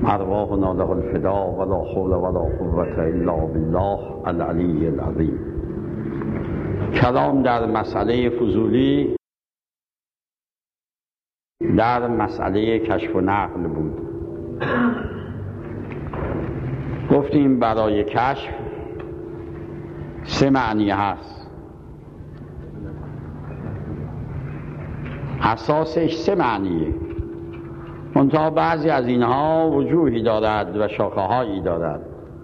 ارواحنا له الفدا ولا حول ولا قوة الا بالله العلی العظیم. کلام در مسئله فضولی در مسئله کشف و نقل بود. گفتیم برای کشف 3 معنی هست، اساسش 3 معنیه، منتها بعضی از اینها وجوهی دارد و شاخه هایی دارد.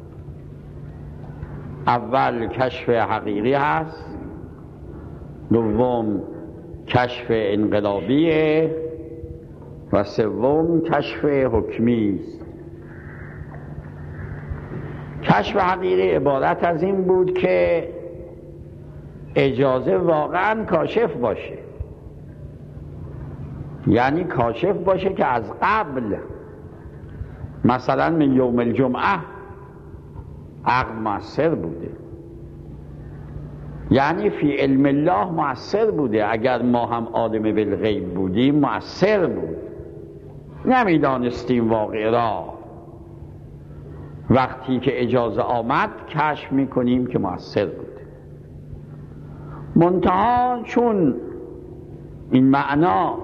اول کشف حقیقی هست، دوم کشف انقلابیه و سوم کشف حکمی است. کشف حقیقی عبارت از این بود که اجازه واقعا کاشف باشه، یعنی کاشف باشه که از قبل مثلا من یوم الجمعه عقل مؤثر بوده، یعنی فی علم الله مؤثر بوده. اگر ما هم عالم بالغیب بودیم مؤثر بود، نمیدانستیم واقع را، وقتی که اجازه آمد کشف میکنیم که مؤثر بوده. منتها چون این معنا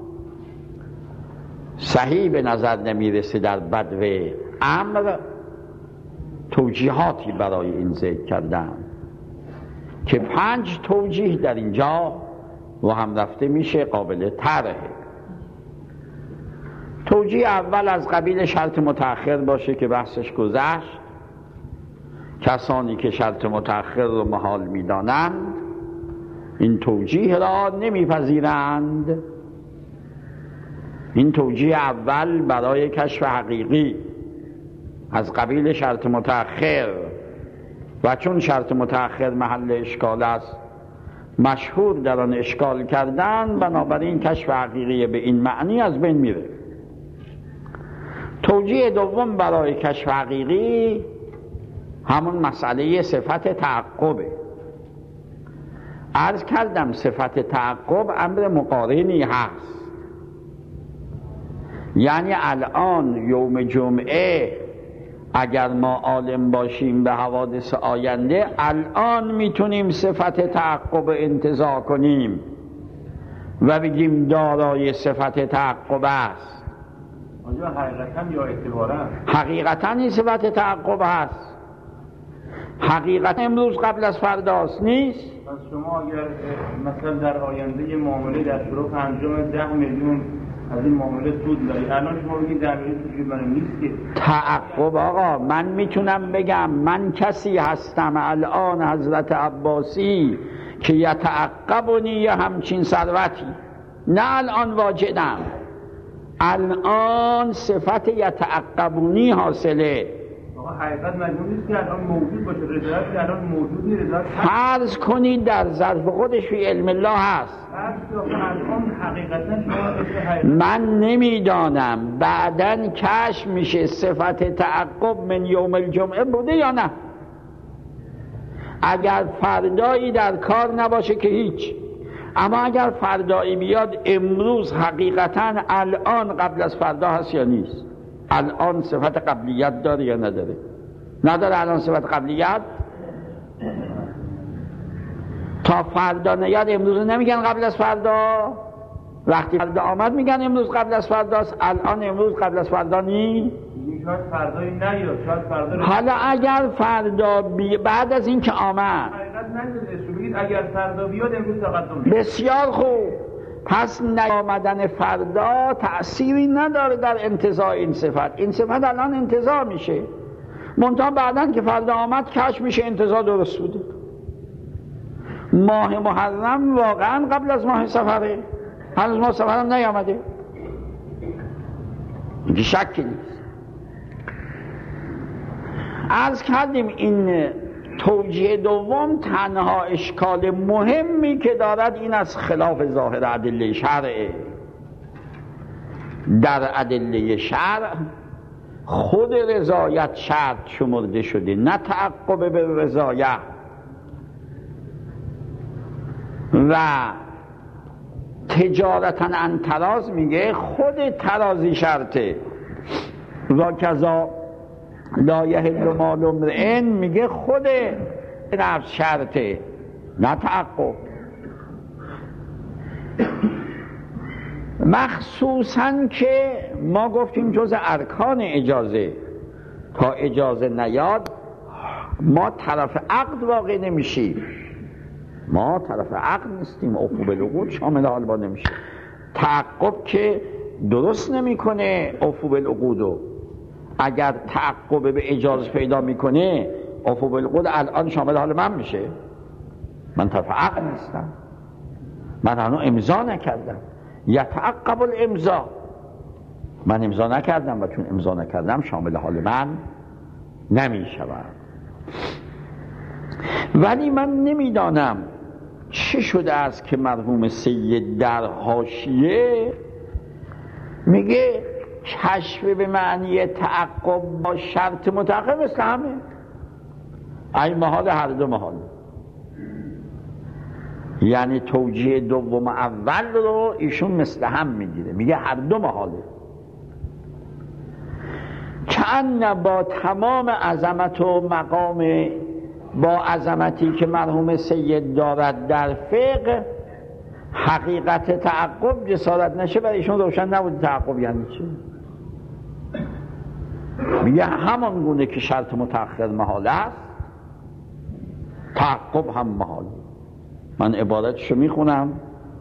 صحیح به نظر نمیرسه در بدو امر، توجیهاتی برای این ذکر کردم که 5 توجیه در اینجا و هم رفته میشه قابل طرحه. توجیه اول از قبیل شرط متأخر باشه که بحثش گذشت. کسانی که شرط متأخر رو محال میدانند این توجیه را نمیپذیرند. این توجیه اول برای کشف حقیقی از قبیل شرط متأخر، و چون شرط متأخر محل اشکال است، مشهور در آن اشکال کردن، بنابراین کشف حقیقی به این معنی از بین میره. توجیه دوم برای کشف حقیقی همون مسئله صفت تعقبه. عرض کردم صفت تعقب امر مقارنی هست، یعنی الان یوم جمعه اگر ما عالم باشیم به حوادث آینده، الان میتونیم صفت تعقب انتزاع کنیم و بگیم دارای صفت تعقب است. آنجا حقیقتاً یا اعتباراً؟ حقیقتاً این صفت تعقب هست. حقیقتا امروز قبل از فرداست نیست. پس شما اگر مثلا در آینده یه معامله در شروع 10 میلیون از این معامله سود داری، الان شما بگید 10 میلیون سود من نیست که تعقب. آقا من میتونم بگم من کسی هستم الان حضرت عباسی که یتعقبنی یه همچین ثروتی، نه الان واجدم، الان صفت یتعقبونی حاصله. آقا حقیقت مجموع نیست که الان موجود باشه، رضایت که الان موجود نیست. فرض کنید در ظرف خودش فی علم الله هست. الان حقیقتا شما من نمیدانم بعداً کشف میشه صفت تعقب من یوم الجمعه بوده یا نه. اگر فردایی در کار نباشه که هیچ، اما اگر فردایی بیاد امروز حقیقتا الان قبل از فردا هست یا نیست، الان صفت قبلیت داره یا نداره؟ نداره الان صفت قبلیت. تا فردا نیاد امروز نمیگن قبل از فردا، وقتی فردا آمد میگن امروز قبل از فرداست، الان امروز قبل از فردا نیست. شاید فردایی نیاد، شاید فردا. حالا اگر فردا بعد از این که آمد، حقیقت نمیدونید، بگید اگر فردا بیاد امروز تقدم. بسیار خوب، پس نیامدن فردا تأثیری نداره در انتزاع این صفت. این صفت الان انتزاع میشه، منتها بعداً که فردا آمد کشف میشه انتزاع درست بوده. ماه محرم واقعاً قبل از ماه سفره، هنوز ماه سفرم نیامده، اینکه شکی نیست. عرض کردیم این توجیه دوم تنها اشکال مهمی که دارد این از خلاف ظاهر ادله شرعه. در ادله شرع خود رضایت شرط شمرده شده، نه تعقب به رضایت. و تجارتا عن تراز میگه خود ترازی شرطه، و کذا لا یحل مال امرئ، میگه خود نفس شرطه نه تعقب. مخصوصا که ما گفتیم جز ارکان اجازه تا اجازه نیاد ما طرف عقد واقع نمیشیم، ما طرف عقد نیستیم، عقوب العقود شامل حال با نمیشه. تعقب که درست نمیکنه عقوب العقودو. اگر تعقب به اجازه پیدا میکنه عقوب العقود الان شامل حال من میشه، من طرف عقد نیستم، من هنوز امضا نکردم. یتعقب الامضا، من امضا نکردم و چون امضا نکردم شامل حال من نمیشود. ولی من نمیدانم چه شده است که مرحوم سید در حاشیه میگه کشف به معنی تعقب با شرط متأخر مثل همه، این محال هر دو محال، یعنی توجیه دوم اول رو ایشون مثل هم میگیره، میگه هر دو محاله. کأن با تمام عظمت و مقام، با عظمتی که مرحوم سید دارد در فقه، حقیقت تعقب جسارت نشه برای ایشون روشن نبود تعقب یعنی چی. میگه همان گونه که شرط متأخر محال است تعقب هم محال. من عبارتشو میخونم.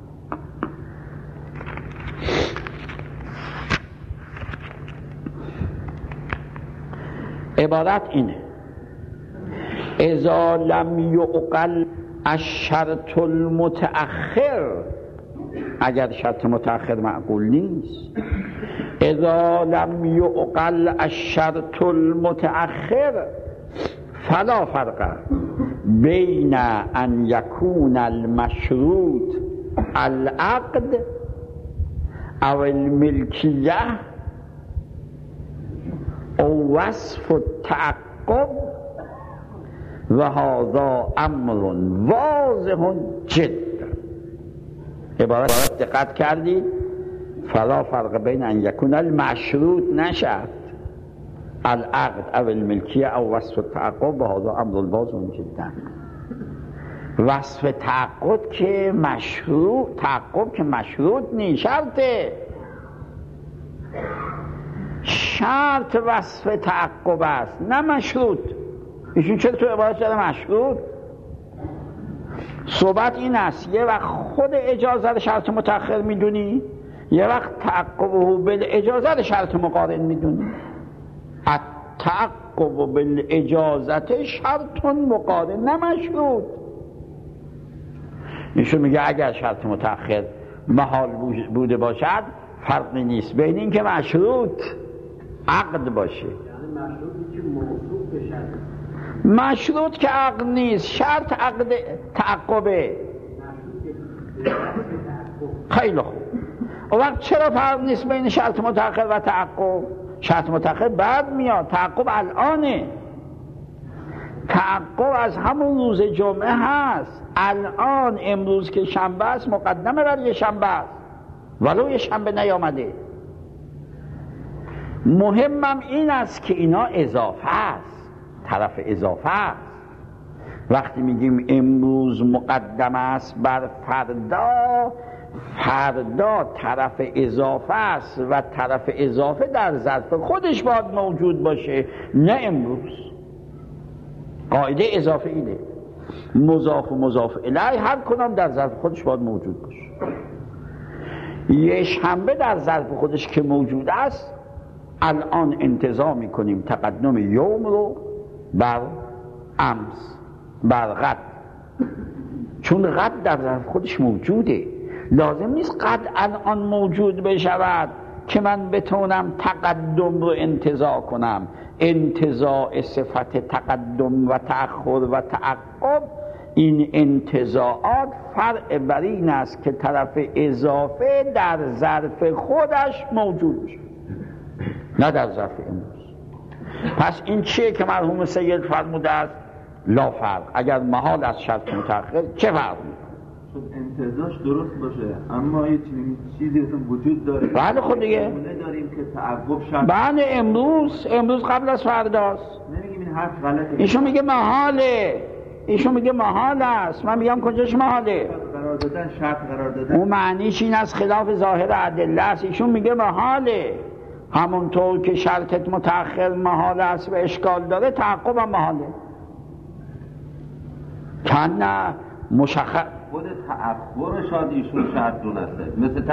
عبارت اینه: اذا لم یعقل الشرط المتأخر، اگر شرط متأخر معقول نیست، اذا لم یعقل الشرط المتأخر فلا فرق بین ان یکون المشروط العقد او الملکیه او وصف التعقب و هذا امر واضح جدا. عبارت دقت کردید؟ فلا فرق بین ان یکون المشروط نشد العقد او الملکیه او وصف التعقب و هذا امر واضح جدا. وصف تعقب که مشروط، تعقب که مشروط نیست، شرطه. شرط وصف تعقب است نه مشروط. ایشون چرا تو عبارت شده مشروط؟ صحبت این است یه وقت خود اجازه شرط متأخر میدونی، یه وقت تعقبه بالاجازه شرط مقارن میدونی. التعقب بالاجازه شرط مقارن نه مشروط. ایشون میگه اگر شرط متأخر محال بوده باشد فرقی نیست بین این که مشروط عقد باشه، مشروط که عقد نیست، شرط عقد تعقبه. خیلی خوب. اون وقت چرا فرق نیست بین شرط متأخر و تعقب؟ شرط متأخر بعد میاد، تعقب الانه. تعقب از همون روز جمعه هست، الان امروز که شنبه است مقدمه بر یه شنبه است ولو یه شنبه نیامده. مهمم این است که اینا اضافه است، طرف اضافه است. وقتی میگیم امروز مقدم است بر فردا، فردا طرف اضافه است و طرف اضافه در ظرف خودش باید موجود باشه نه امروز. قاعده اضافه اینه، مضاف و مضاف الیه هر کدام در ظرف خودش باید موجود باشه. یه شنبه در ظرف خودش که موجود است الان انتظار میکنیم تقدم یوم رو بر امس، بر غد، چون غد در ظرف خودش موجوده. لازم نیست غد الان موجود بشود که من بتونم تقدم رو انتزاع کنم. انتزاع صفت تقدم و تأخر و تعقب، این انتزاعات فرع بر این است که طرف اضافه در ظرف خودش موجود بشه نه در ظرف امروز. پس این چیه که مرحوم سید فرموده است؟ لا فرق. اگر محال از شرط متأخر چه فرق میکنه؟ شد انتظاش درست باشه، اما یه چیزی اصلا وجود داره. بله خب دیگه نمونه داریم که تعقب شرط. بله امروز قبل از فرداست. نمیگیم این حرف غلطه. ایشون میگه محاله، ایشون میگه محال است. من میگم کجاش محاله؟ قرار دادن، شرط قرار دادن. اون معنیش این از خلاف ظاهر ادله است. ایشون میگه محاله. همونطور که شرطت متأخر محال است و اشکال داره، تعقب هم محاله. کنه مشخص خود تعقب شاید ایشون شرط دونسته، مثل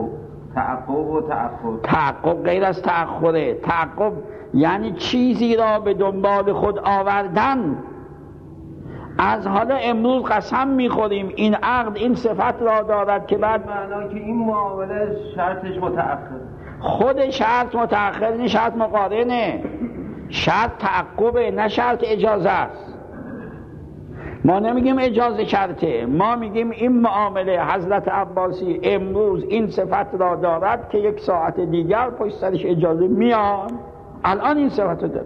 تعقب غیر از تأخره. تعقب یعنی چیزی را به دنبال خود آوردن. از حالا امروز قسم میخوریم این عقد این صفت را دارد که بعد معنا که این معامله شرطش متأخر. خود شرط متأخر نه، شرط مقارنه. شرط تعقبه نه شرط اجازه است. ما نمیگیم اجازه شرطه، ما میگیم این معامله حضرت عباسی امروز این صفت را دارد که یک ساعت دیگر پشت سرش اجازه میاد. الان این صفت رو داره.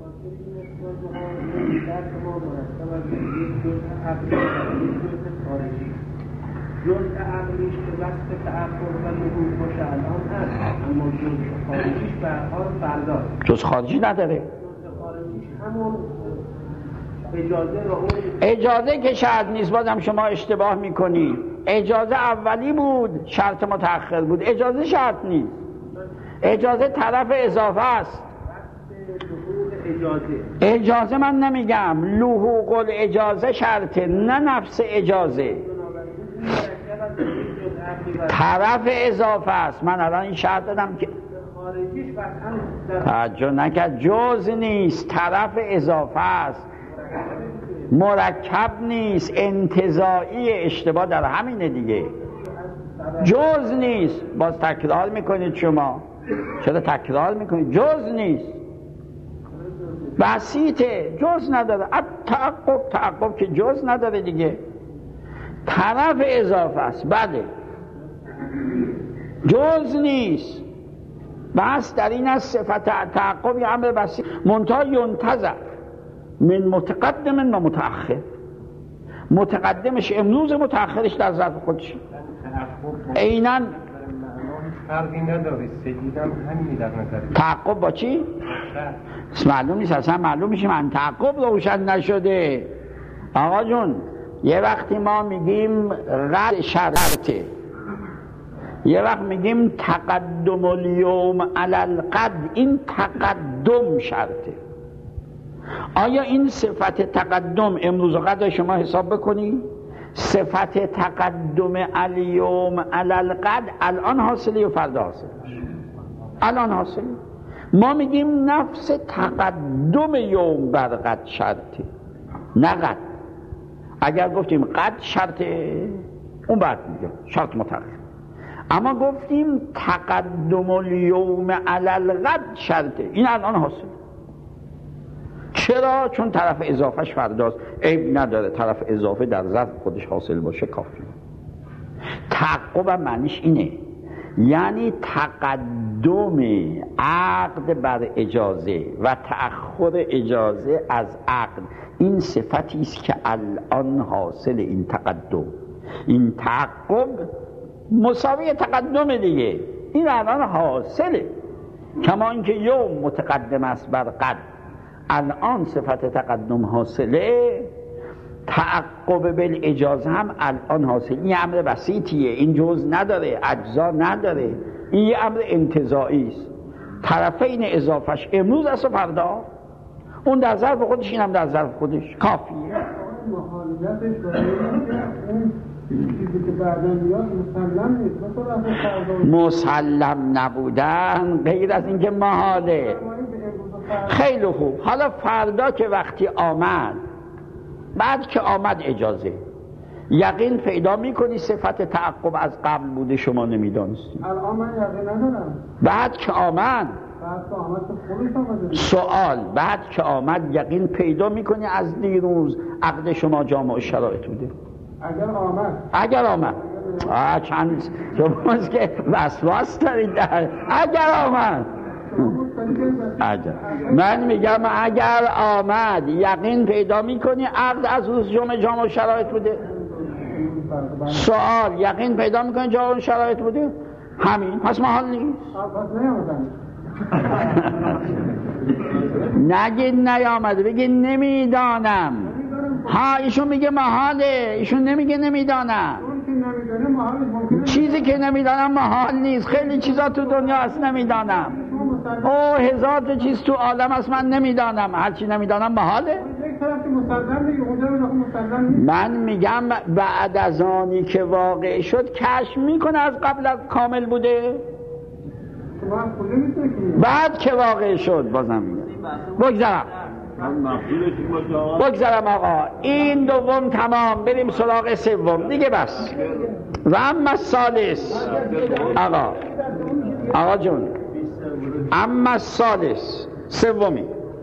جزء عقلیش که وقت تعقب و نبوغ باشه الان هست، اما جزء خارجیش به هر حال فرداست. جز خارجی نداره. جزء خارجیش همون اجازه را اون اجازه که شرط نیست. بازم شما اشتباه میکنی. اجازه اولی بود، شرط متأخر بود. اجازه شرط نیست، اجازه طرف اضافه است. اجازه من نمیگم، لحوق الاجازه شرطه نه نفس اجازه. طرف اضافه است. من الان این شرط دادم که توجه نکرد، جز نیست، طرف اضافه است، مرکب نیست، انتزاعی. اشتباه در همینه دیگه. جز نیست. باز تکرار میکنید شما. چرا تکرار میکنید؟ جز نیست، بسیطه، جز نداره. تعقب که جز نداره دیگه، طرف اضافه است. بله جز نیست. بس در این از صفت تعقب یه امر بسیط منتها ینتظر من متقدم و متأخر. متقدمش امروز، متأخرش در ظرف خودش. عیناً فرقی نداره. سیدم همین در نظر. تعقب با چی؟ معلوم نیست، اصلا معلوم میشه من تعقب روشن نشده. آقا جون یه وقتی ما میگیم رد شرطه، یه وقت میگیم تقدم الیوم علی القد. این تقدم شرطه. آیا این صفت تقدم امروز و قد شما حساب بکنی؟ صفت تقدم الیوم علی القد الان حاصله یا فردا حاصله؟ الان حاصله. ما میگیم نفس تقدم یوم بر قد شرطه، نه قد. اگر گفتیم قد شرطه اون بعد میگم شرط متأخر. اما گفتیم تقدم الیوم علی القد شرطه، این الان حاصله. چرا؟ چون طرف اضافهش فرداست. عیب نداره طرف اضافه در ظرف خودش حاصل باشه، کافیه. تعقب معنیش اینه، یعنی تقدم عقد بر اجازه و تأخر اجازه از عقد. این صفتی است که الان حاصل این تقدم. این تعقب مساوی تقدم دیگه، این الان حاصله. کما اینکه یوم متقدم است بر قد، الان صفت تقدم حاصله. تعقب بالاجازه هم الان حاصل. این امر بسیطیه، این جز نداره، اجزا نداره. این یه امر انتزاعی است. طرفین اضافهش امروز است و فردا. اون در ظرف خودش، این هم در ظرف خودش، کافیه. چیزی که بعدا میاد مسلم نیست. مسلم نبودن غیر از اینکه محاله. خیلی خوب. حالا فردا که وقتی آمد، بعد که آمد اجازه، یقین پیدا میکنی صفت تعقب از قبل بوده شما نمیدانستی؟ الان من یقین ندارم. بعد که آمد سوال، بعد که آمد یقین پیدا میکنی از دیروز عقد شما جامع شرایط بوده؟ اگر آمد چند شماست که وسواس دارید. اگر آمد من میگم اگر آمد یقین پیدا میکنی عقد از روز جمعه جامع شرایط بوده؟ سوال یقین پیدا میکنه جا اون شرایط بوده همین، پس محال نیست. نگید نیامده، بگید نمیدانم. ها ایشون میگه محاله، ایشون نمیگه نمیدانم. چیزی که نمیدانم محال نیست. خیلی چیزا تو دنیا هست نمیدانم، او هزار تا چیز تو عالم هست من نمیدانم. هرچی نمیدانم محاله. من میگم بعد از آنی که واقع شد کشف میکنه از قبل از کامل بوده، بعد که واقع شد بازم میگم. بگذارم آقا، این دوم تمام، بریم سراغ سوم دیگه بس. و اما الثالث آقا جون، اما الثالث سومی،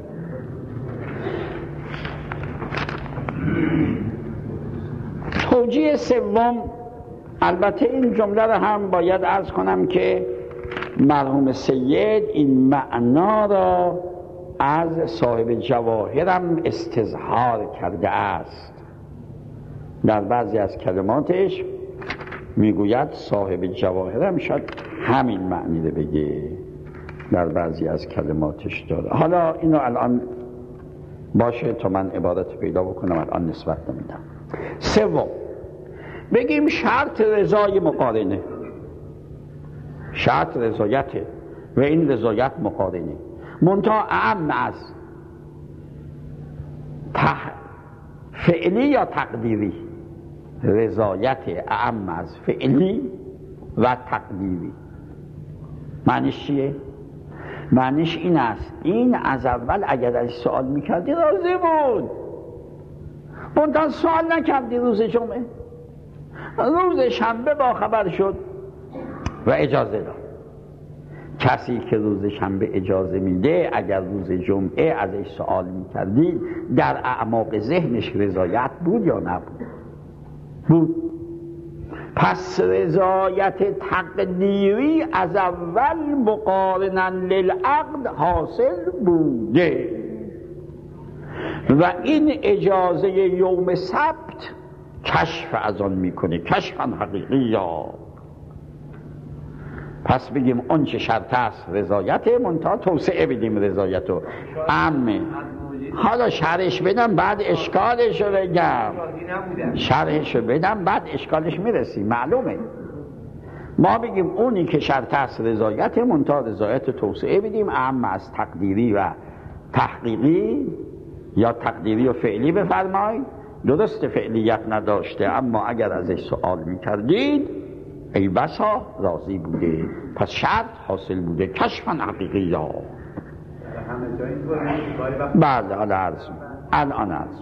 توجیه سوم. البته این جمله رو هم باید عرض کنم که مرحوم سید این معنا را از صاحب جواهرم استظهار کرده است. در بعضی از کلماتش میگوید صاحب جواهرم شاید همین معنی رو بگه، در بعضی از کلماتش داره. حالا اینو الان باشه تا من عبارت پیدا بکنم، الان نسبت نمیدم. سوم بگیم شرط رضای مقارنه، شرط رضایته و این رضایت مقارنه، منتها اعم از فعلی یا تقدیری. رضایت اعم از فعلی و تقدیری. معنیش چیه؟ معنیش این است این از اول اگر از سوال میکردی راضی بود، منتها سوال نکردی روز جمعه، روز شنبه با خبر شد و اجازه داد. کسی که روز شنبه اجازه میده اگر روز جمعه ازش سوال میکردی در اعماق ذهنش رضایت بود یا نبود؟ بود. پس رضایت تقدیری از اول مقارناً للعقد حاصل بوده و این اجازه یوم سبت کشف از آن میکنه، کشفاً حقیقی. یا پس بگیم اون چه شرط است رضایت، منتها توسعه بدیم رضایتو عمه. حالا شرحش بدم بعد اشکالش رو بگم، شرحش رو بدم بعد اشکالش میرسی. معلومه ما بگیم اونی که شرط است رضایت، منتها رضایت توسعه بدیم اعم از تقدیری و تحقیقی یا تقدیری و فعلی بفرمایید. درست فعلیت نداشته اما اگر ازش سوال میکردید ای بسا راضی بوده، پس شرط حاصل بوده، کشفاً حقیقی. یا بعد الان عرض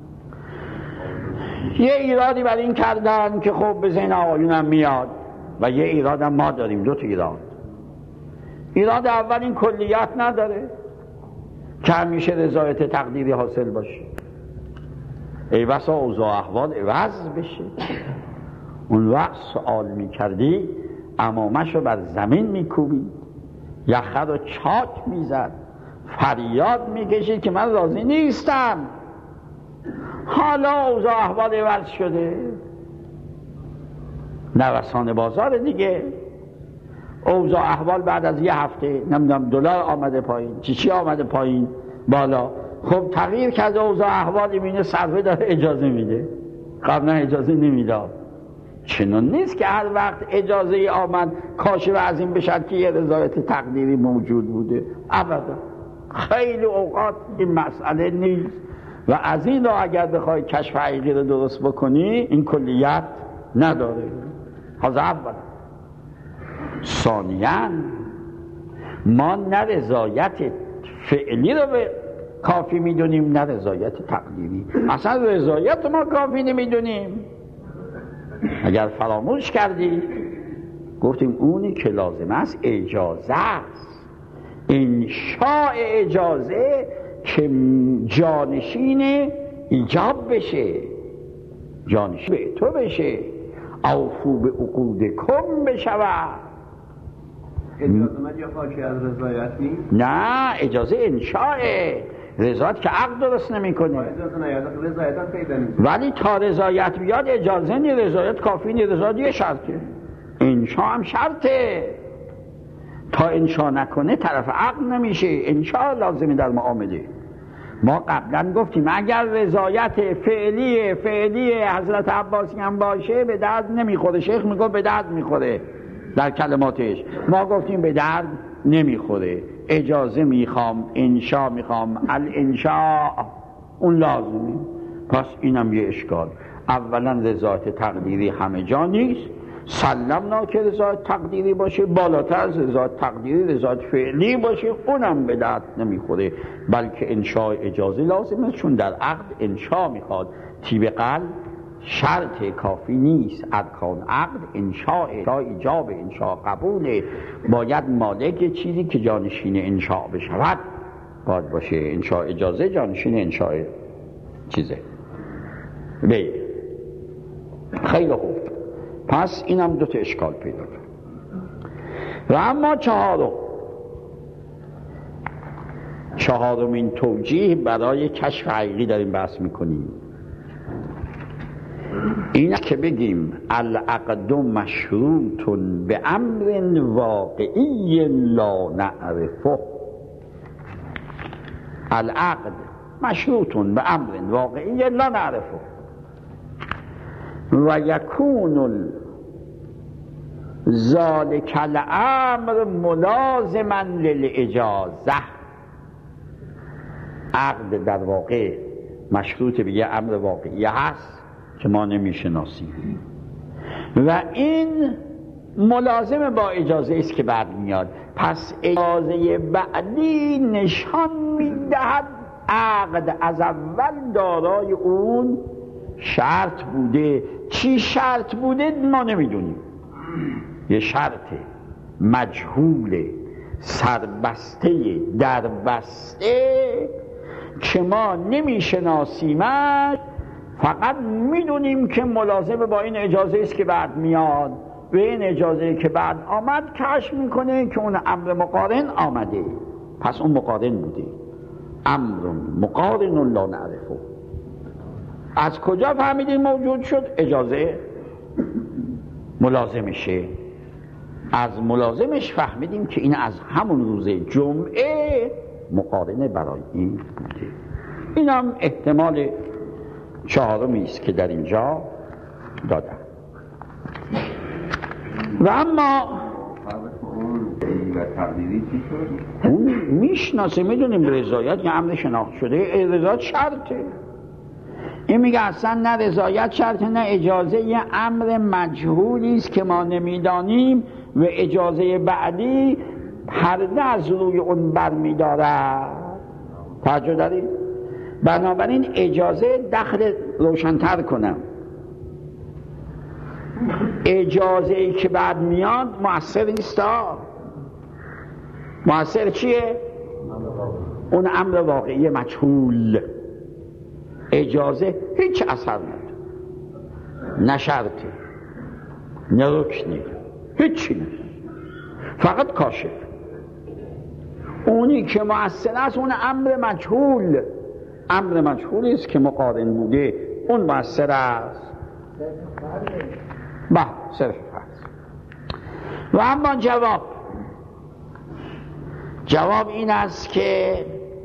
یه ایرادی بر این کردن که خب به ذهن آقایونم میاد و یه ایراد هم ما داریم، دو تا ایراد. ایراد اول این کلیت نداره که همیشه رضایت تقدیری حاصل باشه، ای بسا اوضاع احوال عوض بشه. اون وقت سوال میکردی عمامش رو بر زمین میکوبید، یخه رو چاک میزد، فریاد میکشید که من راضی نیستم. حالا اوضاع احوال عوض شده، نوسان بازار دیگه. اوضاع احوال بعد از یه هفته نمیدونم دلار آمده پایین، چی آمده پایین بالا، خب تغییر کرده اوضاع احوال، میبینه صرفه داره اجازه میده، قبلا اجازه نمیداد. چنون نیست که هر وقت اجازه آمد کاشف از این بشد که یه رضایت تقدیری موجود بوده، ابدا. خیلی اوقات این مسئله نیست و از این را اگر بخوای کشف حقیقی رو درست بکنی این کلیت نداره. حاضر اول. ثانیاً ما نه رضایت فعلی رو به کافی میدونیم نه رضایت تقدیری. اصلا رضایت ما کافی نمیدونیم. اگر فراموش کردی گفتیم اونی که لازم است اجازه است، انشاء اجازه که جانشین ایجاب بشه، جانشین به تو بشه، اوفو به عقودکم بشود. اجازه من یا خاکی از رضایت نیست؟ نه، اجازه انشاء، رضایت که عقد درست نمیکنه. ولی تا رضایت بیاد اجازه نی، رضایت کافی نی، رضایت یه شرطه، انشا هم شرطه. تا انشا نکنه طرف عقد نمیشه، انشا لازمه در معامله. ما قبلا گفتیم اگر رضایت فعلی حضرت عباسی هم باشه به درد نمیخوره. شیخ میگه به درد میخوره در کلماتش، ما گفتیم به درد نمیخوره. اجازه میخوام، انشا میخوام، الانشاء اون لازمه. پس اینم یه اشکال. اولا رضایت تقدیری همه جا نیست، سلمنا که رضایت تقدیری باشه، بالاتر از رضایت تقدیری رضایت فعلی باشه، اونم به درد نمیخوره. بلکه انشاء اجازه لازمه، چون در عقد انشاء میخواد. طیب قلب شرط کافی نیست، ارکان عقد انشاء ایجاب، انشاء قبوله. باید مالک چیزی که جانشین انشاء بشود باید باشه. انشاء اجازه جانشین انشاء چیزه. خیلی خوب. پس اینم دو تا اشکال پیدا کرد. و اما چهارمین توجیه برای کشف حقیقی داریم بحث میکنیم. این که بگیم العقد مشروط به امر واقعی لا نعرفه. العقد مشروط به امر واقعی لا نعرفه و یکون ذالک الامر ملازما للاجازه. عقد در واقع مشروط به یه امر واقعی هست که ما نمیشناسیم و این ملازم با اجازه است که بعد میاد. پس اجازه بعدی نشان میدهد عقد از اول دارای اون شرط بوده. چی شرط بوده ما نمیدونیم. یه شرط مجهول سربسته دربسته که ما نمیشناسیمش، فقط میدونیم که ملازم با این اجازه است که بعد میاد و این اجازه که بعد آمد کشف میکنه که اون امر مقارن آمده. پس اون مقارن بوده، امر مقارن لا نعرفه. از کجا فهمیدیم موجود شد؟ اجازه ملازمشه. از ملازمش فهمیدیم که این از همون روز جمعه مقارنه برای این بوده. این هم احتمال چهارمی است که در اینجا دادم. و اما اون میشناسه، میدونیم رضایت یه امر شناخت شده، رضایت شرطه. این میگه اصلا نه رضایت شرطه نه اجازه، یه امر مجهولی است که ما نمیدانیم و اجازه بعدی پرده از روی اون برمیداره. توجه دارید؟ بنابراین اجازه دخل روشن‌تر کنم، اجازه ای که بعد میاد مؤثر نیست. مؤثر چیه؟ اون امر واقعی مجهول. اجازه هیچ اثر نداره، نه شرطه نه رکنی، هیچی نیست، فقط کاشف. اونی که مؤثر است اون امر مجهول. امر مجهولی است که مقارن بوده، اون مؤثر است. صرف فرض. و اما جواب این است که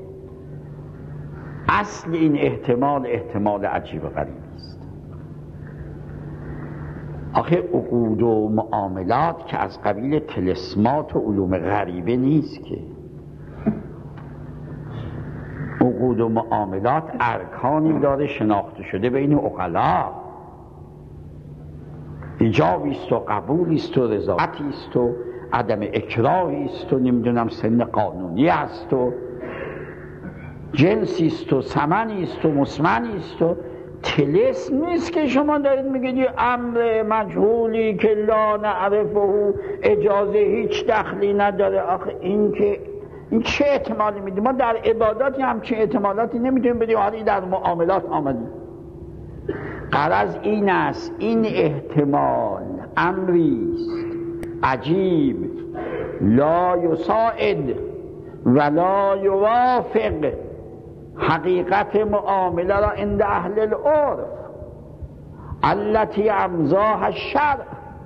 اصل این احتمال عجیب و غریب است. آخه عقود و معاملات که از قبیل طلسمات و علوم غریبه نیست که. عقود و معاملات ارکانی داره شناخته شده بین عقلا، ایجابی است و قبولی است و رضایتی است و عدم اکراهی است و نمیدونم سن قانونی است و جنسی است و ثمنی است و مسمنی است و طلسم نیست که شما دارید میگید یه امر مجهولی که لا نعرفه اجازه هیچ دخلی نداره. آخه این چه احتمالی میده؟ ما در عباداتی هم چه احتمالاتی نمیتونیم بدیم، حالی در معاملات آمدیم. غرض این است این احتمال امری است عجیب لا یساعد ولا یوافق حقیقت معامله را عند اهل العرف التي امضاها الشرع.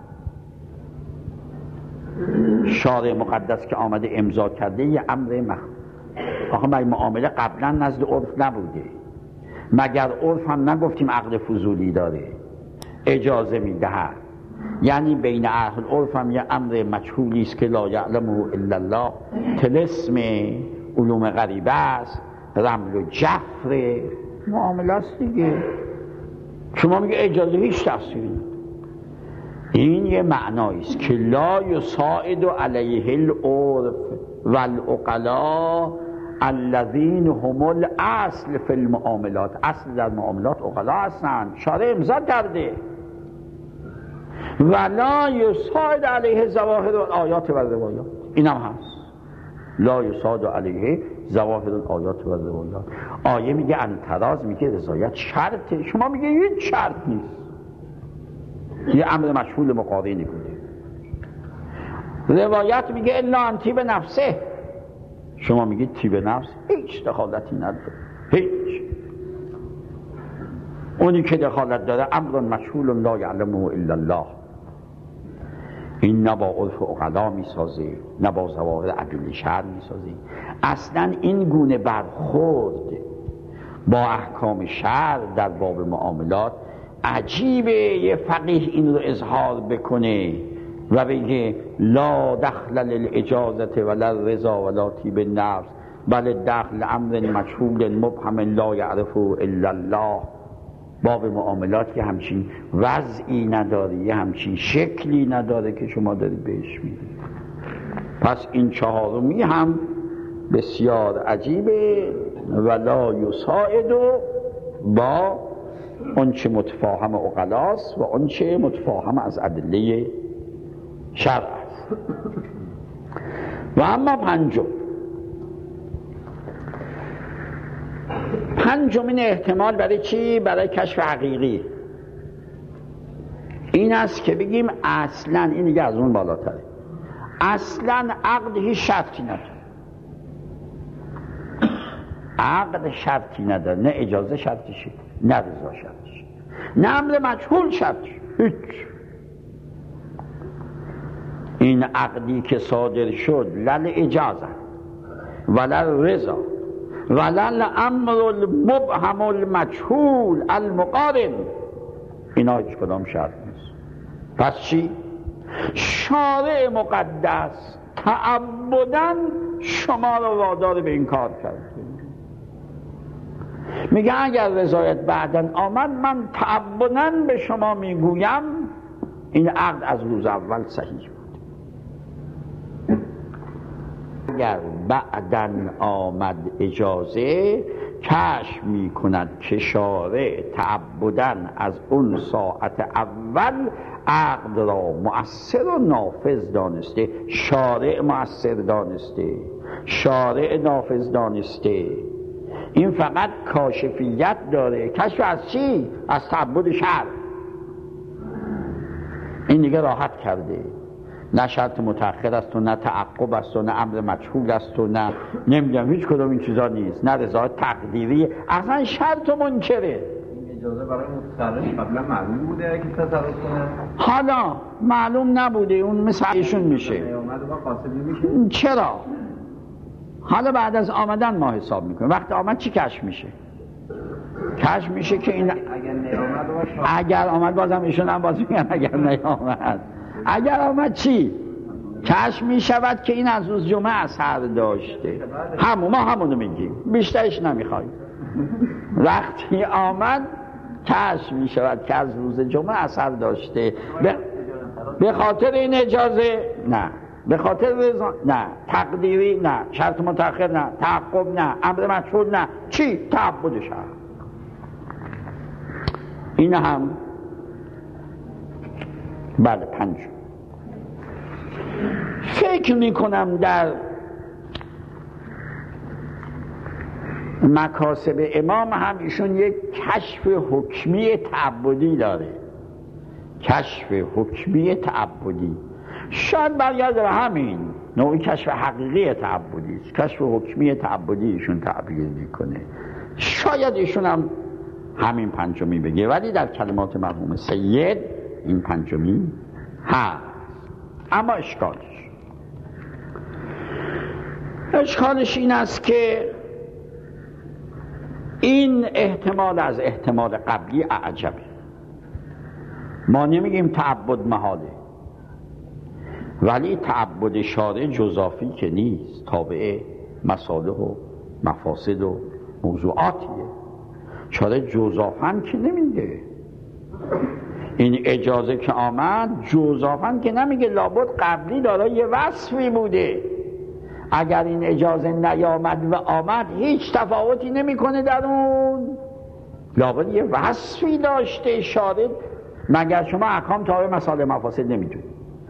شارع مقدس که آمده امضا کرده یه امر آخه مگه معامله قبلا نزد عرف نبوده؟ مگر عرف هم نگفتیم عقد فضولی داره اجازه میدهد؟ یعنی بین اهل عرف هم یه امر مجهولی است که لا یعلمه الا الله، طلسم علوم غریبه است، رمل و جفر معامله است دیگه. شما میگه اجازه هیچ تفسیری نداره. این یه معنایی است که لا یساعد علیه العرف والعقلاء الذین هم الاصل فی المعاملات. اصل در معاملات عقلا هستند، شارع امضا کرده. ولا یساعد علیه ظواهر الآیات و الروایات، اینم هست. لا یساعد علیه ظواهر الآیات و الروایات. آیه میگه انتراز، میگه رضایت شرطه، شما میگه هیچ شرط نیست، یه امر مشهول مقارنی بوده. روایت میگه الا ان طیب نفسه، شما میگه طیب نفس هیچ دخالتی نداره، هیچ. اونی که دخالت داره امر مشهول لا یعلمه الا الله. این نه با عرف عقلا میسازه، نه با ظواهر ادله شرع میسازه. اصلا این گونه برخورد با احکام شرع در باب معاملات عجیبه. یه فقیه این رو اظهار بکنه و بگه لا دخل للاجازت ولا رضا ولا طیب النفس بل دخل امر مجهول مبهم لا یعرفه الا الله. باب معاملات که همچین وضعی نداره، یه همچین شکلی نداره که شما دارید بهش میدید. پس این چهارمی هم بسیار عجیبه. ولا یساعد با اون چه متفاهم عقلاست و اون چه متفاهم از ادله شرع است. و اما پنجمین احتمال برای چی؟ برای کشف حقیقی. این است که بگیم اصلا، این دیگه از اون بالاتره، اصلا عقد هیچ شرطی نداره. عقد شرطی نداره، نه اجازه شرطیشه، نه رضا شرطیشه، نه امر مجهول شرطیشه، هیچ. این عقدی که صادر شد لل اجازه ولل رضا ولل امر المبهم المجهول المقارن، اینا هیچ کدام شرط نیست. پس چی؟ شارع مقدس تعبداً شما رو وادار به این کار کرد. میگه اگر رضایت بعداً آمد، من تعبداً به شما میگویم این عقد از روز اول صحیح بود. اگر بعداً آمد اجازه، کشف میکند که شارع تعبداً از اون ساعت اول عقد را مؤثر و نافذ دانسته. شارع مؤثر دانسته، شارع نافذ دانسته. این فقط کاشفیت داره. کشف از چی؟ از تعبد شرع. این دیگه راحت کرده، نه شرط متأخر است و نه تعقب است و نه امر مجهول است و نه نمیدونم هیچ کدوم این چیزا نیست، نه رضایت تقدیری، اصلا شرط و منکره. این اجازه برای متصرف قبلا معلوم بوده که تصرف کنه؟ حالا معلوم نبوده، اون مثل ایشون میشه. چرا؟ حالا بعد از آمدن ما حساب میکنیم. وقت آمد چی کشف میشه؟ کشف میشه که این اگر آمد بازم ایشون هم باز میگن اگر نیامد. اگر آمد چی؟ کشف میشود که این از روز جمعه اثر داشته. ما همونو میگیم، بیشترش نمیخوایم. وقتی آمد کشف میشود که از روز جمعه اثر داشته. به خاطر این اجازه نه، به خاطر رضا نه، تقدیری نه، شرط متأخر نه، تعقب نه، امر مجهول نه، چی؟ تعبد شرع. این هم بله پنج. فکر میکنم در مکاسب امام هم ایشون یک کشف حکمی تعبدی داره. کشف حکمی تعبدی شاید برگرده به همین نوعی کشف حقیقی تعبدی است. کشف حکمی تعبدی ایشون تعبیر میکنه. شاید ایشون هم همین پنجمی بگه، ولی در کلمات مرحوم سید این پنجمی هست. اما اشکالش این است که این احتمال از احتمال قبلی اعجبه. ما نمیگیم تعبد محاله، ولی تعبد شارع جزافی که نیست، تابع مصالح و مفاسد و موضوعاتیه. شارع جزافن که نمیگه. این اجازه که آمد جزافن که نمیگه، لابد قبلی داره یه وصفی بوده. اگر این اجازه نیامد و آمد هیچ تفاوتی نمیکنه در اون، لابد یه وصفی داشته شارع. مگر شما احکام تابع مصالح مفاسد نمیدونید؟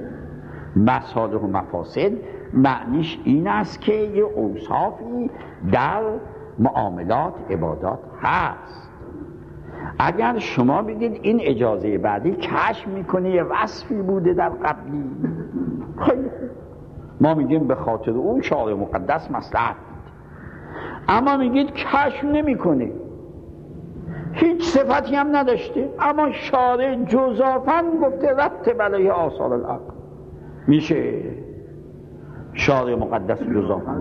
مصالح و مفاسد معنیش این است که یه اوصافی در معاملات عبادات هست. اگر شما بگید این اجازه بعدی کشف میکنه یه وصفی بوده در قبلی، خیلی ما میگیم به خاطر اون شارع مقدس مصلحت بود. اما میگید کشف نمیکنه، هیچ صفتی هم نداشته، اما شارع جزافاً گفته رتب علیه آثار العقل. میشه شارع مقدس جزافاً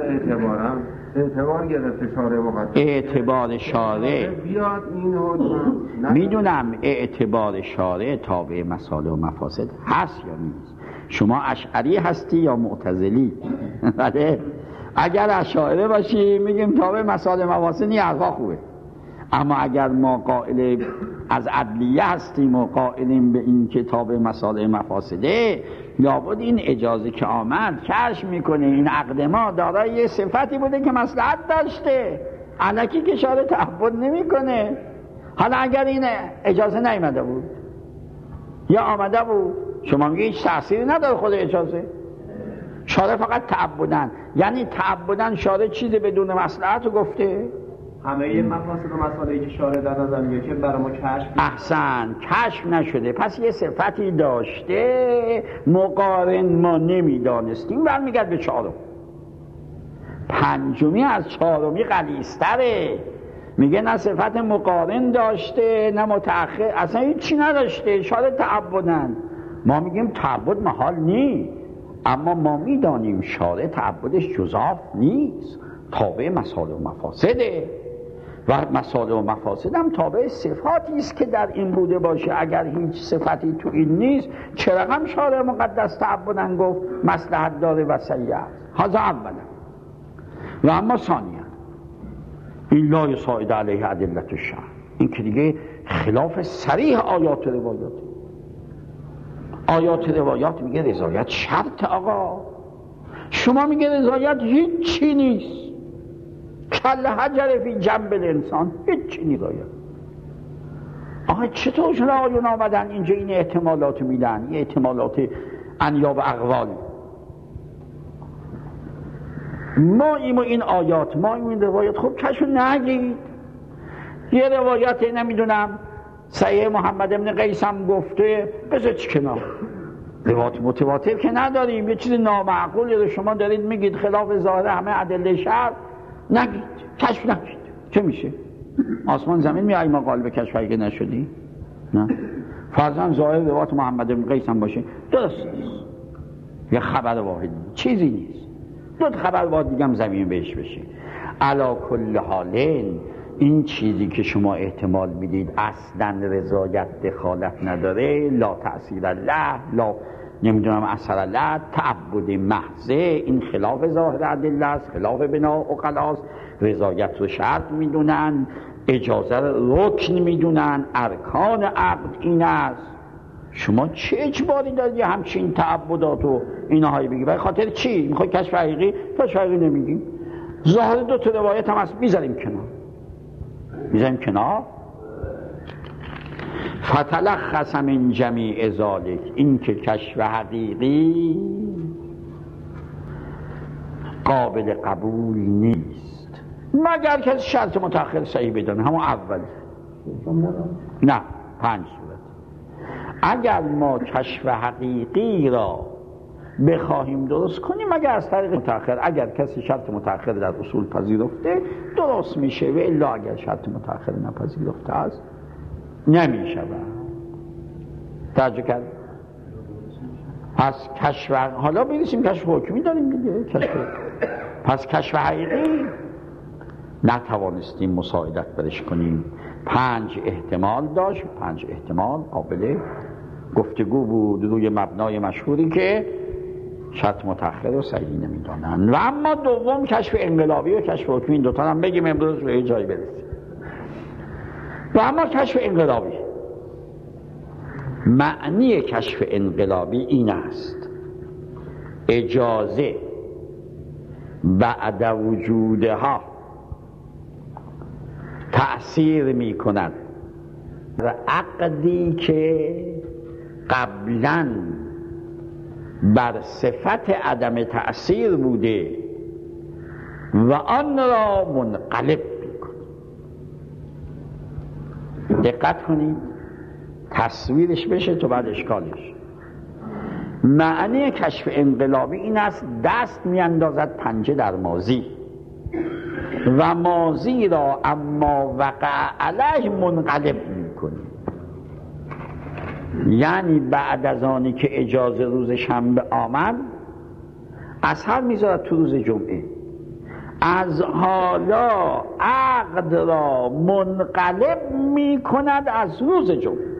اعتبار گرفته شارع مقدس، اعتبار شارع بیاد اینو میدونم اعتبار شارع تابع مصالح و مفاسد هست یا نیست. شما اشعری هستی یا معتزلی؟ بله. اگر اشاعره باشی میگیم تابع مصالح و مفاسد این حرفا خوبه. اما اگر ما قائل از عدلیه هستیم و قائلیم به این که تابع مصالح مفاسده، لابد این اجازه که آمد کشف میکنه این عقد ما دارای یه صفتی بوده که مصلحت داشته، الکی که شارع تعبد نمیکنه. حالا اگر این اجازه نیامده بود یا آمده بود، شما میگه هیچ تأثیری نداره خود اجازه، شارع فقط تعبدن. یعنی تعبدن شارع چیزی بدون مصلحت رو گفته. همه مفاسد و مصالحی که شارع در نظر میگیره که برای ما کشف، احسن، کشف نشده، پس یه صفتی داشته مقارن ما نمیدانستیم. برمیگرد به چهارم. پنجمی از چهارمی غلیظ‌تره، میگه نه صفت مقارن داشته نه متأخر، اصلا هیچی نداشته، شارع تعبدن. ما میگیم تعبد محال نیست، اما ما میدانیم شارع تعبدش جزاف نیست، تابع مصالح و مفاسده و مصالح و مفاسد هم تابع صفاتی است که در این بوده باشه. اگر هیچ صفتی تو این نیست، چرا هم شارع مقدس تعبدن گفت مصلحت داره و صحیح است؟ هذا اولا. و اما ثانیا این لا یصاعد علیه ادلة الشرع، این که دیگه خلاف صریح آیات روایات. آیات روایات میگه رضایت شرط. آقا شما میگه رضایت هیچی نیست، کل حجر فی جنب الانسان، هیچی نیست رضایت. آقا چطور شده آیون آمدن اینجا این احتمالات میدن، این احتمالات انیاب اقوال. ما این آیات، ما این روایت، خب کشو نگید. یه روایت نمیدونم صحیح محمد ابن قیس هم گفته، بذار چی کنار، روایت متواتر که نداریم، یه چیز نامعقولی رو شما دارید میگید خلاف ظاهر همه ادله شرع، نگید، کشف نگید. چه میشه؟ آسمان زمین میای ما قالب کشف اگه نشدی؟ نه. فرضاً ظاهر روایت محمد ابن قیس هم باشه، درست نیست، یه خبر واحد چیزی نیست، دو خبر واحد دیگه هم زمین بهش بشه. علا کل حالین این چیزی که شما احتمال میدید اصلا رضایت دخالت نداره، لا تأثیر الله، لا نمیدونم اثر الله، تعبد محضه، این خلاف ظاهر ادله است، خلاف بنا عقلاست. رضایت رو شرط میدونن، اجازه رو رکن میدونن، ارکان عقد این است. شما چه اجباری داری همچین تعبدات و اینهایی بگی؟ برای خاطر چی؟ میخوای کشف حقیقی؟ کشف حقیقی نمیگیم، ظاهر دو تا روایت هم هست، میذاریم کنار. فتلخص من جمیع ذالک، این که کشف حقیقی قابل قبول نیست مگر که شرط متأخر صحیح بدانه، همون اول. نه، 5 صورت. اگر ما کشف حقیقی را بخواهیم درست کنیم اگر از طریق متأخر، اگر کسی شرط متأخر در اصول پذیرفته درست میشه و الا اگر شرط متأخر نپذیرفته است نمیشه. توجه کرد؟ پس کشف، حالا برسیم کشف حکمی داریم دیگه. پس کشف حقیقی نتوانستیم مساعدت برش کنیم. 5 احتمال داشت، 5 احتمال قابل گفتگو بود روی مبنای مشهوری که شرط متأخر رو صحیح نمیدانند. و اما دوم کشف انقلابی و کشف حکمی، این دوتا هم بگیم امروز به جایی برسیم. و اما کشف انقلابی، معنی کشف انقلابی این است: اجازه بعد وجودها تأثیر می کند و عقدی که قبلاً بر صفت عدم تأثیر بوده و آن را منقلب می کند. دقت کنید تصویرش بشه تو بعد اشکالش. معنی کشف انقلابی این است: دست می اندازد پنجه در ماضی و ماضی را اما وقع علیه منقلب می کنی. یعنی بعد از آنی که اجازه روز شنبه آمد اثر میذارد تو روز جمعه، از حالا عقد را منقلب می کند از روز جمعه.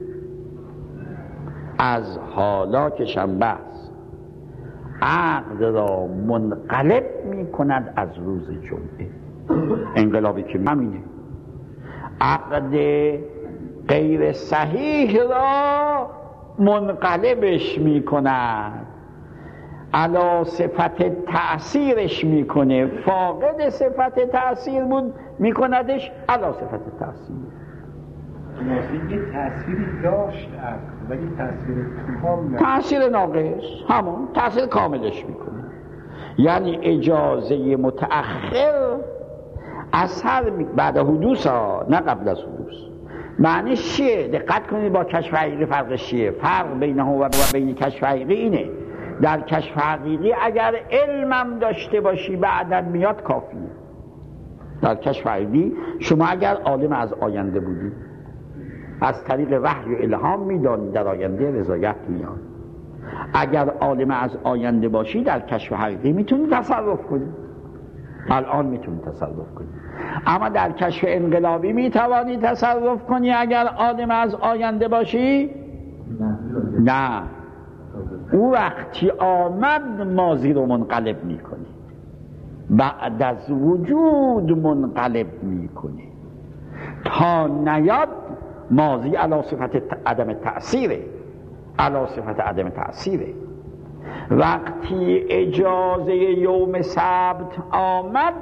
از حالا که شنبه است عقد را منقلب می کند از روز جمعه. انقلابی که همینه، عقد غیر صحیح را منقلبش می کند، علا صفت تأثیرش می کنه، فاقد صفت تأثیر بود می کندش علا صفت تأثیر. یه تأثیری داشت ولی تأثیر کام نه، تأثیر ناقص، همون تأثیر کاملش میکنه. یعنی اجازه متأخر اثر بعد حدوث ها، نه قبل از حدوث. معنی چیه؟ دقت کنید با کشف حقیقی فرقش چیه؟ فرق بینه و بین کشف حقیقی اینه: در کشف حقیقی اگر علمم داشته باشی بعداً میاد کافیه. در کشف حقیقی شما اگر عالم از آینده بودی از طریق وحی و الهام میدانی در آینده رضایت میاد. اگر عالم از آینده باشی در کشف حقیقی میتونی تصرف کنی، الان میتونی تصرف کنی. اما در کشف انقلابی میتوانی تصرف کنی اگر عالم از آینده باشی؟ نه. او وقتی آمد ماضی رو منقلب میکنی، بعد از وجود منقلب میکنی. تا نیاد ماضی علا صفت عدم تأثیره، علا صفت عدم تأثیره. وقتی اجازه یوم سبت آمد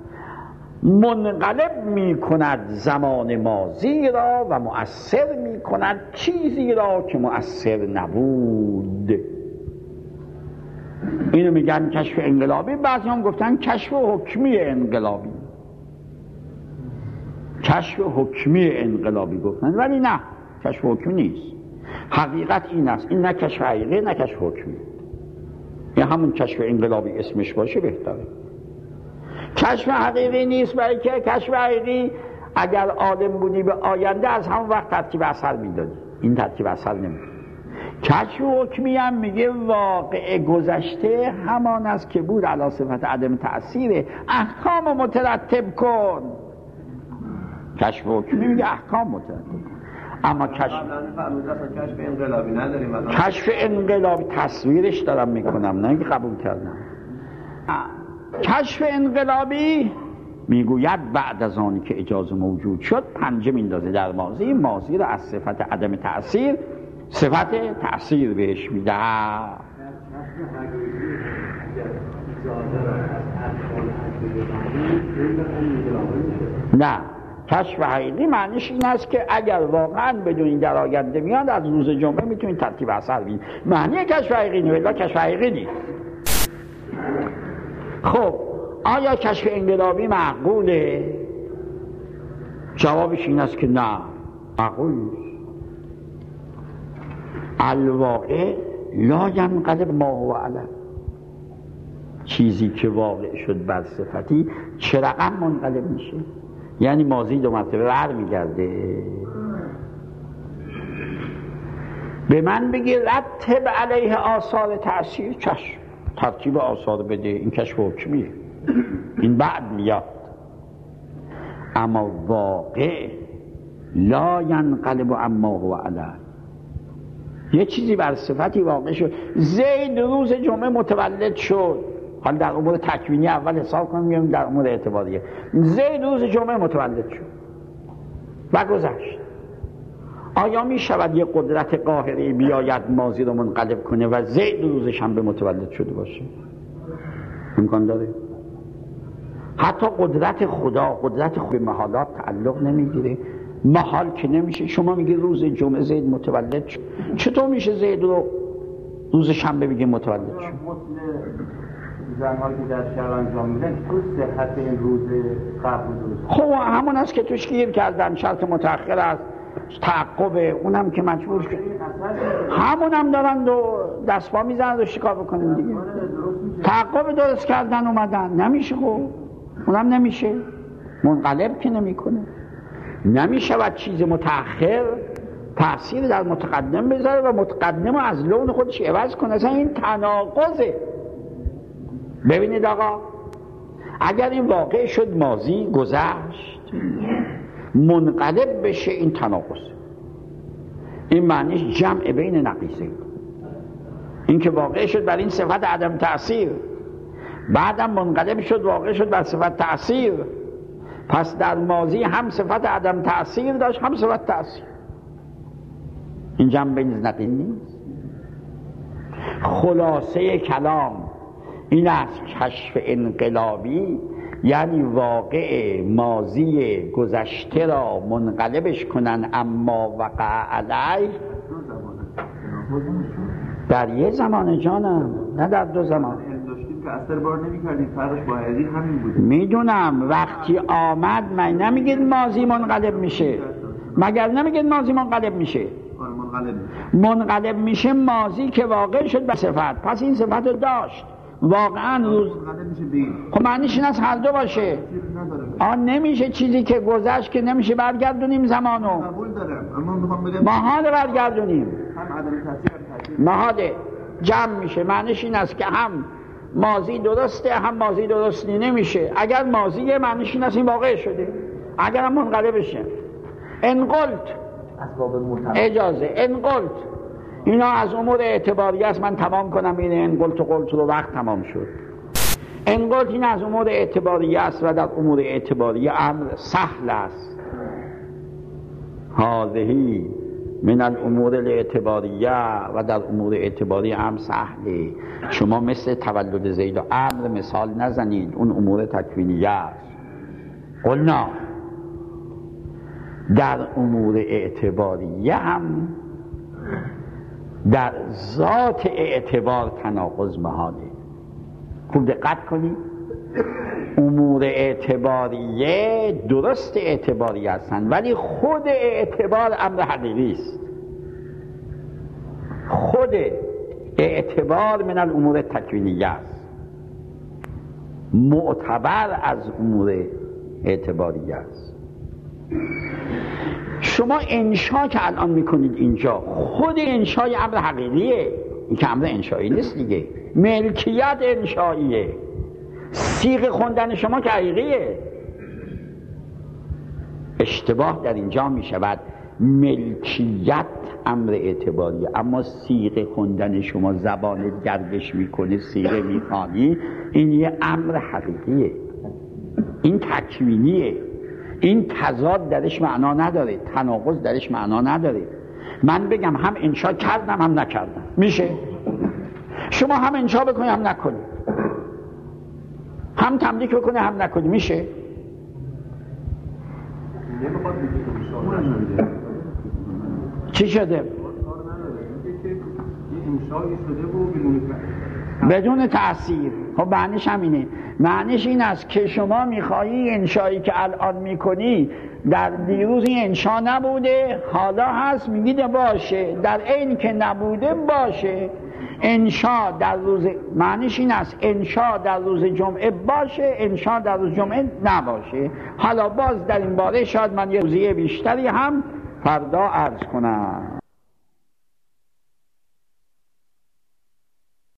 منقلب می کند زمان ماضی را و مؤثر می کند چیزی را که مؤثر نبود. اینو میگن کشف انقلابی. بعضی هم گفتن کشف حکمی انقلابی، کشف حکمی انقلابی گفتن، ولی نه، کشف حکمی نیست. حقیقت این است، این نه کشف حقیقی نه کشف حکمی. این همون کشف انقلابی اسمش باشه بهتره. کشف حقیقی نیست، برای که کشف حقیقی اگر عالم بودی به آینده از همون وقت ترتیب اثر میدادی، این ترتیب اثر نمیده. کشف حکمی هم میگه واقع گذشته همان است که بود علی صفت عدم تأثیره، احکام مترتب کن. کشف حکمی میگه احکام مترتب کن. اما کشف انقلابی نداریم. کشف انقلابی تصویرش دارم میکنم، نه که قبول کردم. کشف انقلابی میگوید بعد از آنی که اجازه موجود شد پنجه میندازه در ماضی، ماضی را از صفت عدم تأثیر صفت تأثیر بهش میده. نه، کشف حقیقی معنیش این است که اگر واقعا بدونین در آینده میاد از روز جمعه میتونین ترتیب اثر بید. معنی کشف حقیقی نه، ولی کشف حقیقی نیست. خب آیا کشف انقلابی معقوله؟ جوابش این است که نه، معقول نیست. الواقع لا ینقلب ما هو علیه، چیزی که واقع شد بر صفتی چه رقم منقلب میشه؟ یعنی ماضی 2 مرتبه بر میگرده. به من بگی رتب علیه آثار تأثیر، چشم، ترتیب آثار بده، این کشف حکمیه، این بعد میاد. اما واقع لا ینقلب اما هو علیه، یه چیزی بر صفتی واقع شد. زید روز جمعه متولد شد، حالا در امور تکوینی اول حساب کنیم، در امور اعتباریه. زید روز جمعه متولد شد و گذشت. آیا می شود یک قدرت قاهری بیاید ماضی رو منقلب کنه و زید روز شنبه متولد شده باشه؟ امکان داره؟ حتی قدرت خدا، قدرت خود به محالات تعلق نمیگیره. محال که نمیشه. شما میگی روز جمعه زید متولد شد، چطور میشه زید رو روز شنبه بگه متولد شد؟ زمان که در شب انجام میدن تو صحت این روز قبل روز خب همون است که توش گیر کردن، شرط متأخر است، تعقبه، اونم که مجبور شد، همون هم دارن و دست پا میزنن و شکار بکنن دیگه. تعقب درست کردن اومدن، نمیشه. خب اونم نمیشه، منقلب که نمیکنه. نمیشود چیز متأخر تأثیر در متقدم بذاره و متقدم رو از لون خودش عوض کنه. اصلا این تناقضه. ببینید آقا، اگر این واقع شد ماضی گذشت منقلب بشه، این تناقض. این معنیش جمع بین نقیضین. این که واقع شد بر این صفت عدم تأثیر، بعدم منقلب شد واقع شد بر صفت تأثیر، پس در ماضی هم صفت عدم تأثیر داشت هم صفت تأثیر. این جمع بین نقیض نیست. خلاصه کلام این است کشف انقلابی، یعنی واقع ماضی گذشته را منقلبش کنن اما وقع علیه در یه زمان جانم، نه در 2 زمان. که اثر بار نمی کردیم، فرقش با هذی همین بود. میدونم وقتی آمد من نمیگید ماضی منقلب میشه، مگر نمیگید ماضی منقلب میشه؟ منقلب میشه ماضی که واقع شد به صفت، پس این صفت رو داشت واقعا روز. خب معنیش این است هر دو باشه. نمیشه چیزی که گذشت که نمیشه برگردونیم زمانو. محال برگردونیم، محاله جمع میشه. معنیش این است که هم ماضی درسته هم ماضی درستی نمیشه. اگر ماضیه معنیش این است این واقع شده، اگر هم منقلب بشه. انقلت اجازه، انقلت اینا از امور اعتباری است. من تمام کنم این انقلت و قلت رو، وقت تمام شد. انقلت این از امور اعتباری است و در امور اعتباری امر سهل است. هذه من الامور الاعتباریه و در امور اعتباری امر سهله. شما مثل تولد زید و عمرو مثال نزنید، اون امور تکوینیه است. قلنا در امور اعتباریه هم در ذات اعتبار تناقض محاله. خوب دقت کنید، امور اعتباریه درست اعتباری هستند ولی خود اعتبار امر حقیقی است. خود اعتبار من الامور تکوینیه است، معتبر از امور اعتباریه است. شما انشا که الان میکنید اینجا، خود انشای امر حقیقیه، این که امر انشایی نیست دیگه، ملکیت انشاییه. صیغه خوندن شما که حقیقیه. اشتباه در اینجا میشود، ملکیت امر اعتباریه اما صیغه خوندن شما زبانت گردش میکنه، صیغه میخوانی، این یه امر حقیقیه، این تکوینیه. این تضاد درش معنا نداره، تناقض درش معنا نداره. من بگم هم انشا کردم هم نکردم، میشه؟ شما هم انشا بکنی هم نکنی، هم تملیک بکنی هم نکنی، میشه؟ چی شده؟ بدون تأثیر. خب معنیش همینه. معنیش این است که شما میخوایی انشایی که الان میکنی در دیروز این انشا نبوده، حالا هست، میگید باشه، در عین که نبوده باشه. انشا در روز، معنیش این است انشا در روز جمعه باشه، انشا در روز جمعه نباشه. حالا باز در این باره شاید من یه توضیح بیشتری هم فردا عرض کنم.